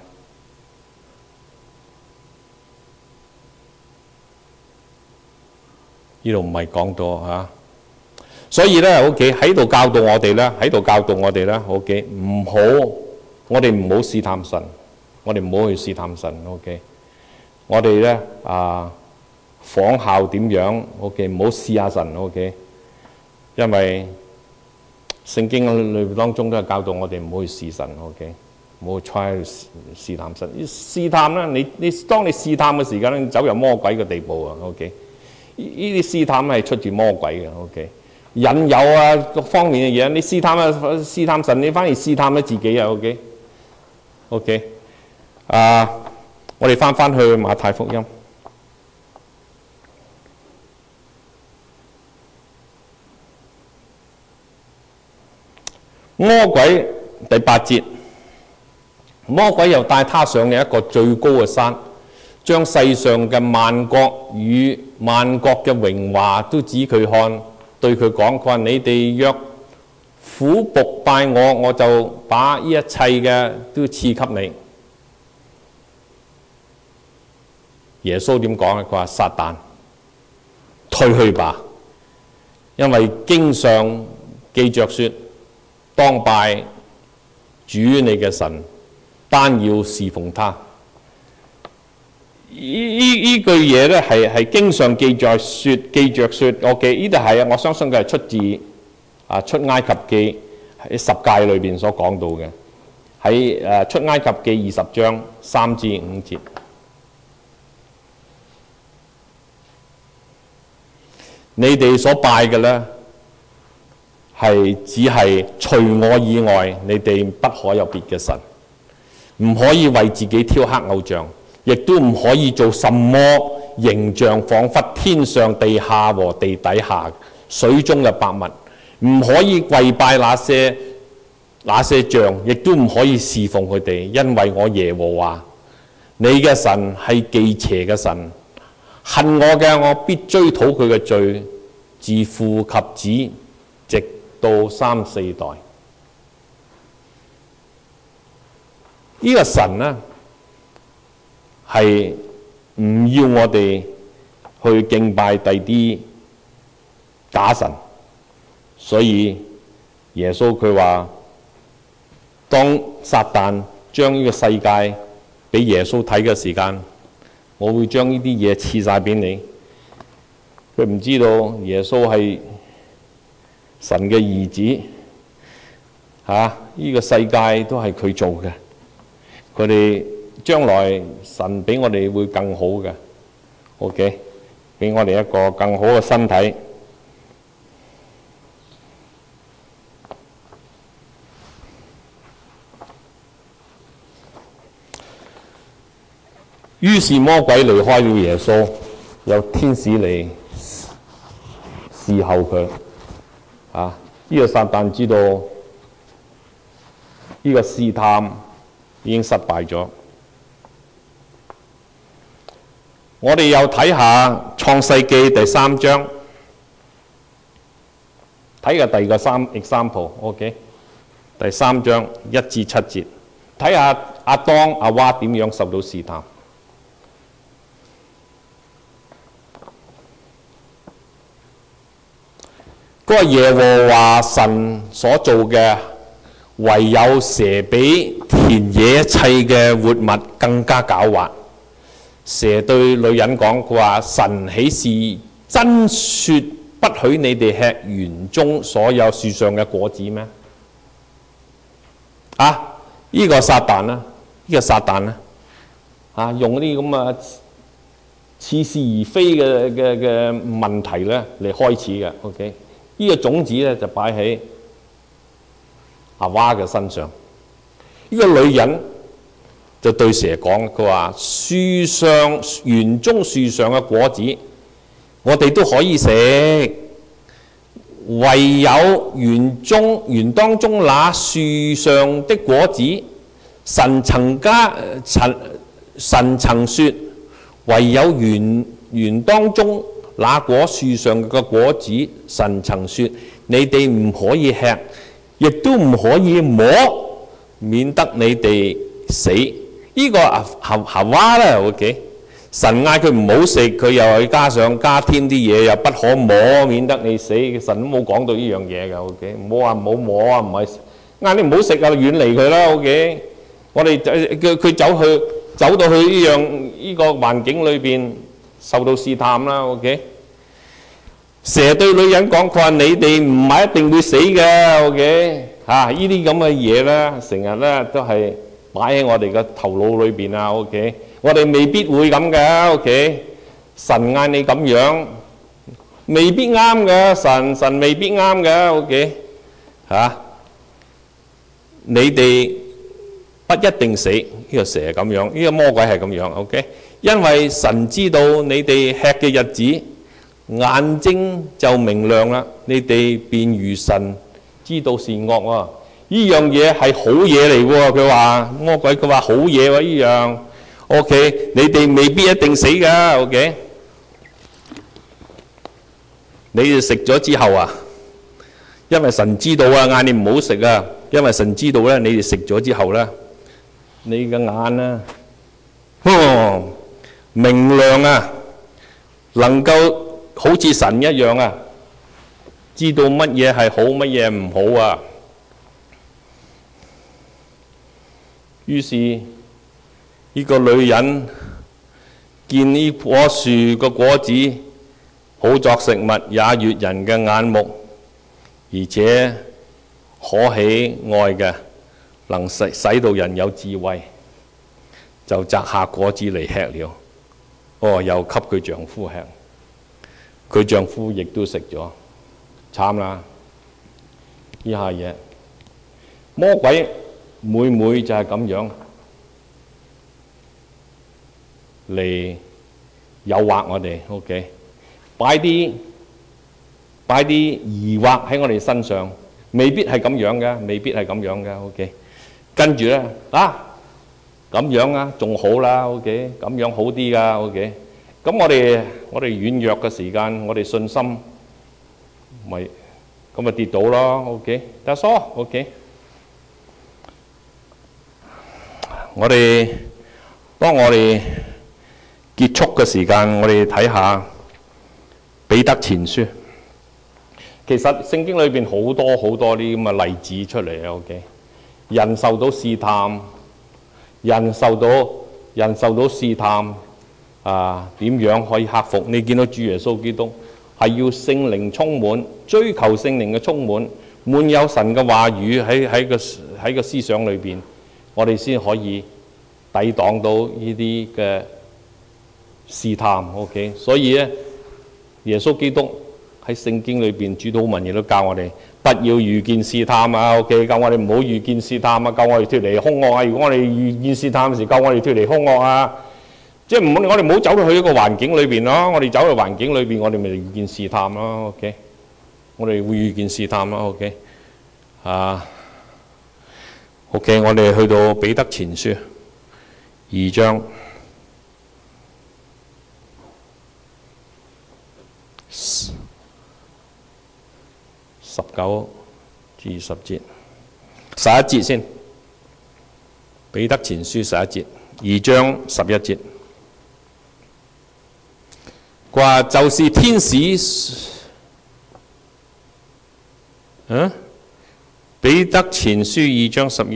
Speaker 2: 呢度唔係講到嚇，所以咧 ，OK 喺度教導我哋咧，喺度教導我哋咧 ，OK 唔好，我哋唔好試探神，我哋唔好去試探神 ，OK。我哋咧啊仿效點樣 ？OK， 唔好試下神 ，OK。因為聖經裏當中都係教導我哋唔好去試神 ，OK， 唔好去 try 去試探神。試探咧，你你當你試探嘅時間咧，你走入魔鬼嘅地步啊 ，OK。呢啲試探係出自魔鬼嘅 ，OK。引誘啊各方面嘅嘢，你試探啊試探神，你反而試探咗自己啊 ，OK，OK。啊。我哋翻返去馬太福音，魔鬼第八節，魔鬼又帶他上嘅一個最高嘅山，將世上嘅萬國與萬國嘅榮華都指佢看，對佢講：佢話你哋若俯伏拜我，我就把呢一切嘅都賜給你。耶穌點講咧？佢話：撒旦，退去吧，因為經上記着說，當拜主你嘅神，單要侍奉他。呢呢句嘢咧係係經上記着說，記着說。我記呢度係啊，我相信佢係出自啊出埃及記喺十誡裏邊所講到嘅，喺誒出埃及記二十章三至五節。你哋所拜嘅呢，係只係除我以外，你哋不可有別嘅神，唔可以為自己雕刻偶像，亦都唔可以做什麼形象，彷彿天上、地下和地底下水中嘅百物，唔可以跪拜那些那些像，亦都唔可以侍奉佢哋，因為我耶和華你嘅神係忌邪嘅神。恨我嘅，我必追討佢嘅罪，自父及子，直到三四代。呢、這個神呢，係唔要我哋去敬拜第啲假神，所以耶穌佢話：當撒旦將呢個世界俾耶穌睇嘅時間，我會將呢啲嘢賜晒俾你。佢唔知道耶穌係神嘅兒子，嚇、啊！呢、這個世界都係佢做嘅。佢哋將來神俾我哋會更好嘅。OK， 俾我哋一個更好嘅身體。於是魔鬼離開了耶穌，有天使嚟侍候佢。啊！呢、這個撒旦知道呢、這個試探已經失敗咗。我哋又睇下創世記第三章，睇嘅第二個三 example，OK， 第三章一至七節，睇下亞當亞娃點樣受到試探。嗰個耶和華神所做嘅，唯有蛇比田野一切嘅活物更加狡猾。蛇對女人講：佢話神豈是真說不許你哋吃園中所有樹上嘅果子咩？啊！呢、這個撒旦啦，呢、這個撒旦啦，啊，用啲咁嘅似是而非嘅嘅嘅問題咧嚟開始嘅。OK。呢個種子咧就擺喺亞娃嘅身上。呢、這個女人就對蛇講：佢話樹上園中樹上嘅果子，我哋都可以食。
Speaker 3: 唯有園中園當中那樹上的果子，神曾加神神曾說，唯有園園當中那果樹上嘅果子，神曾說，你哋唔可以吃，亦都唔可以摸，免得你哋死。呢、這個合合娃啦 ，OK。神嗌佢唔好食，佢又係加上加添啲嘢，又不可摸，免得你死。神都冇講到呢樣嘢㗎 ，OK。唔好話唔好摸啊，唔係嗌你唔好食啊，遠離佢啦 ，OK。我哋佢佢走去走到去呢樣呢個環境裏邊受到試探啦 ，OK。蛇對女人講：佢話你哋唔係一定會死嘅 ，OK。嚇，呢啲咁嘅嘢咧，成日咧都係擺喺我哋嘅頭腦裏邊啊 ，OK。我哋未必會咁嘅 ，OK。神嗌你咁樣，未必啱嘅，神神未必啱嘅 ，OK。嚇，你哋不一定死，呢個蛇係咁樣，呢個魔鬼係咁樣 ，OK。因為神知道你哋吃嘅日子，眼睛就明亮啦，你哋便如神知道善惡喎。呢樣嘢係好嘢嚟喎，佢話魔鬼佢話好嘢喎，呢樣 OK。你哋未必一定死㗎 OK。你哋食咗之後啊，因為神知道啊，嗌你唔好食啊，因為神知道咧，你哋食咗之後咧，你嘅眼啊，哦明亮啊，能夠好似神一樣啊，知道乜嘢係好，乜嘢唔好啊。於是呢個女人見呢棵樹個果子好作食物，也悅人嘅眼目，而且可喜愛嘅，能使使到人有智慧，就摘下果子嚟吃了。哦，又給佢丈夫吃，佢丈夫亦都食咗，慘啦！呢下嘢，魔鬼每每就係咁樣嚟誘惑我哋 ，OK， 擺啲擺啲疑惑喺我哋身上，未必係咁樣嘅，未必係咁樣嘅 ，OK， 跟住咧啊！咁樣啊，仲好啦 ，OK， 咁樣好啲噶 ，OK。咁我哋我哋軟弱嘅時間，我哋信心咪咁咪跌倒咯 ，OK。得疏 ，OK。我哋當我哋結束嘅時間，我哋睇下彼得前書。其實聖經裏邊好多好多啲咁嘅例子出嚟啊 ，OK。人受到試探。人受到人受到試探啊，點樣可以克服？你見到主耶穌基督係要聖靈充滿，追求聖靈嘅充滿，滿有神嘅話語喺喺個喺個思想裏邊，我哋先可以抵擋到呢啲嘅試探。OK， 所以咧，耶穌基督喺聖經裏邊，主禱文亦都教我哋。不要遇見試探啊 ！OK， 教我哋唔好遇見試探啊！教我哋脫離兇惡啊！如果我哋遇見試探時，教我哋脫離兇惡啊！即係唔好，我哋唔好走到去一個環境裏邊咯。我哋走到環境裏邊，我哋咪遇見試探咯。OK， 我哋會遇見試探咯。OK， 啊 ，OK， 我哋去到彼得前書二章十九至二十節，十一節先。彼得前書十一節，二章十一節，話就是天使，嗯，彼得前書二章十一，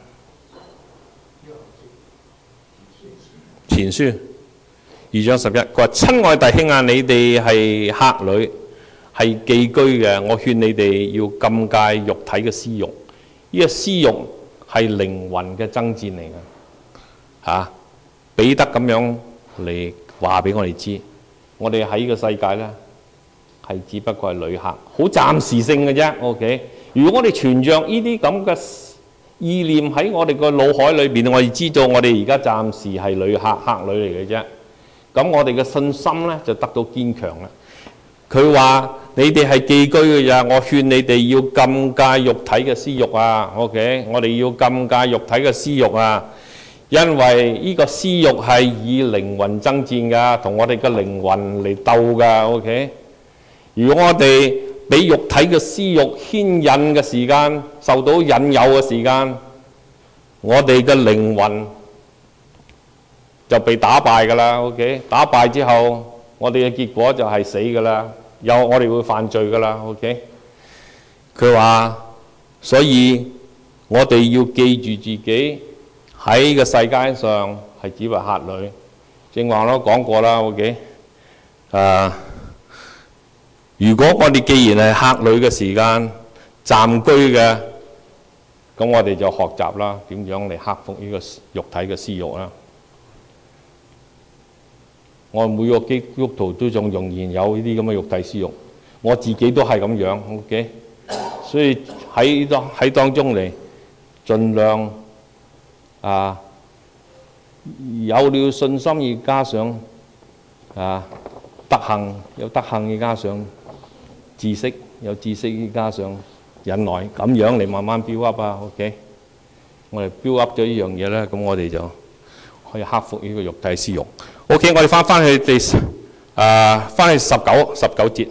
Speaker 3: 前書二章十一，佢話親愛弟兄啊，你哋係客旅。係寄居嘅，我勸你哋要禁戒肉體嘅私慾。呢個私慾係靈魂嘅爭戰嚟嘅，嚇。彼得咁樣嚟話俾我哋知，我哋喺呢個世界咧係只不過係旅客，好暫時性嘅啫。OK， 如果我哋存着呢啲咁嘅意念喺我哋個腦海裏邊，我哋知道我哋而家暫時係旅客客旅嚟嘅啫。咁我哋嘅信心咧就得到堅強啦。佢話你哋係寄居嘅咋，我勸你哋要禁戒肉體嘅私慾啊。OK， 我哋要禁戒肉體嘅私慾啊，因為呢個私慾係以靈魂爭戰㗎，同我哋嘅靈魂嚟鬥㗎。OK， 如果我哋俾肉體嘅私慾牽引嘅時間，受到引誘嘅時間，我哋嘅靈魂就被打敗㗎啦。OK， 打敗之後，我哋嘅結果就係死㗎啦。有我哋會犯罪㗎啦。OK， 佢話，所以我哋要記住自己喺個世界上係只為客旅。正話我都講過啦。OK， 啊，如果我哋既然係客旅嘅時間暫居嘅，咁我哋就學習啦，點樣嚟克服呢個肉體嘅私慾啦。我每個基督徒都仲仍然有呢啲咁嘅肉體私慾，我自己都係咁樣。OK， 所以喺當喺當中嚟，盡量啊有了信心，而加上啊德行，有德行而加上知識，有知識而加上忍耐，咁樣嚟慢慢 build up 啊。OK， 我哋 build up 咗呢樣嘢咧，咁我哋就可以克服呢個肉體私慾。OK， 我哋翻翻去第啊，翻去十九十九節。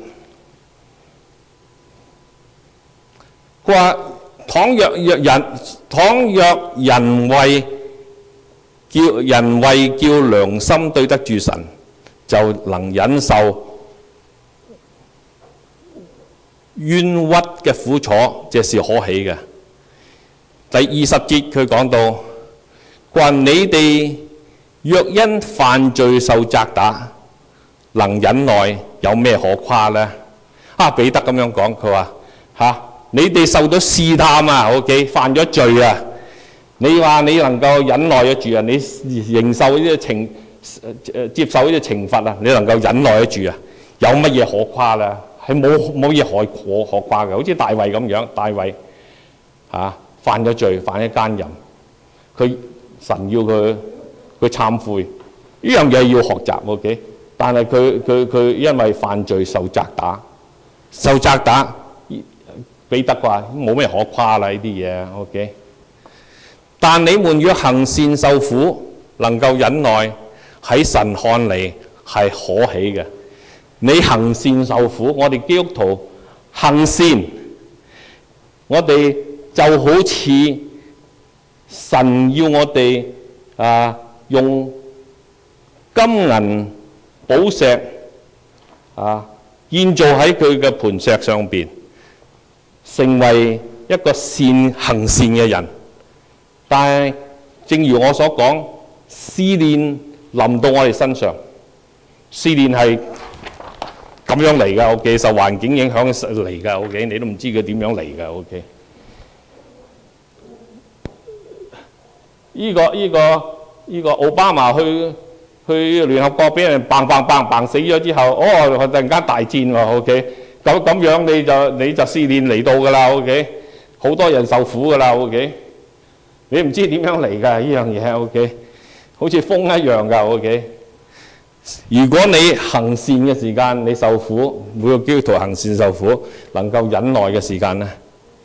Speaker 3: 佢話：倘若若人，倘若人為叫人為叫良心對得住神，就能忍受冤屈嘅苦楚，這是可喜嘅。第二十節佢講到：佢話你哋若因犯罪受責打，能忍耐，有咩可誇呢？啊，彼得咁樣講，佢話嚇，你哋受到試探啊 ，OK， 犯咗罪啊，你話你能夠忍耐得住啊？你承受呢啲懲誒接受呢啲懲罰啊？你能夠忍耐得住啊？有乜嘢可誇呢？係冇冇嘢可可可誇嘅，好似大衛咁樣，大衛嚇、啊、犯咗罪，犯咗奸淫，佢神要佢。佢懺悔，呢樣嘢要學習 ，OK。但係佢佢佢因為犯罪受責打，受責打，彼得話冇咩可誇啦呢啲嘢 ，OK。但你們若行善受苦，能夠忍耐，喺神看嚟係可喜嘅。你行善受苦，我哋基督徒行善，我哋就好似神要我哋啊。用金銀寶石啊，建造喺佢嘅磐石上邊，成為一個善行善嘅人。但係正如我所講，試煉臨到我哋身上，試煉係咁樣嚟㗎。OK， 受環境影響嚟㗎。OK， 你都唔知佢點樣嚟㗎。OK， 呢個呢個。呢個奧巴馬去去聯合國俾人砰砰砰砰死咗之後，哦，突然間大戰喎 ，OK， 咁咁樣你就你就試煉嚟到㗎啦 ，OK， 好多人受苦㗎啦 ，OK， 你唔知點樣嚟㗎呢樣嘢 ，OK， 好似風一樣㗎 ，OK。如果你行善嘅時間，你受苦，每個基督徒行善受苦，能夠忍耐嘅時間咧，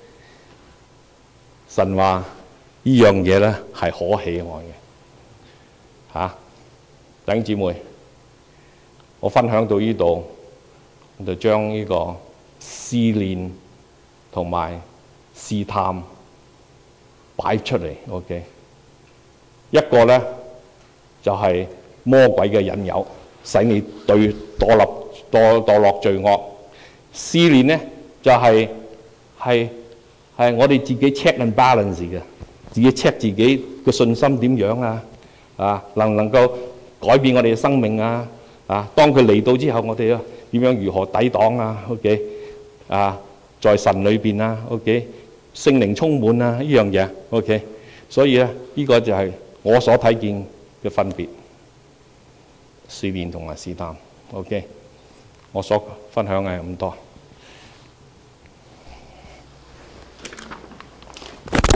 Speaker 3: 神話呢樣嘢咧係可喜愛嘅。嚇，弟兄姊妹，我分享到呢度，我就將呢個試煉同埋試探擺出嚟。OK， 一個咧就係、是、魔鬼嘅引誘，使你對墮落墮墮落罪惡。試煉咧就係係係我哋自己 check and balance 嘅，自己 check 自己嘅信心點樣啊？啊，能唔能夠改變我哋嘅生命啊？啊，當佢嚟到之後，我哋啊點樣如何抵擋啊 ？OK， 啊，在神裏邊啊 ，OK， 聖靈充滿啊，呢樣嘢 OK， 所以咧，呢、這個就係我所睇見嘅分別，試煉同埋試探 OK， 我所分享嘅係咁多。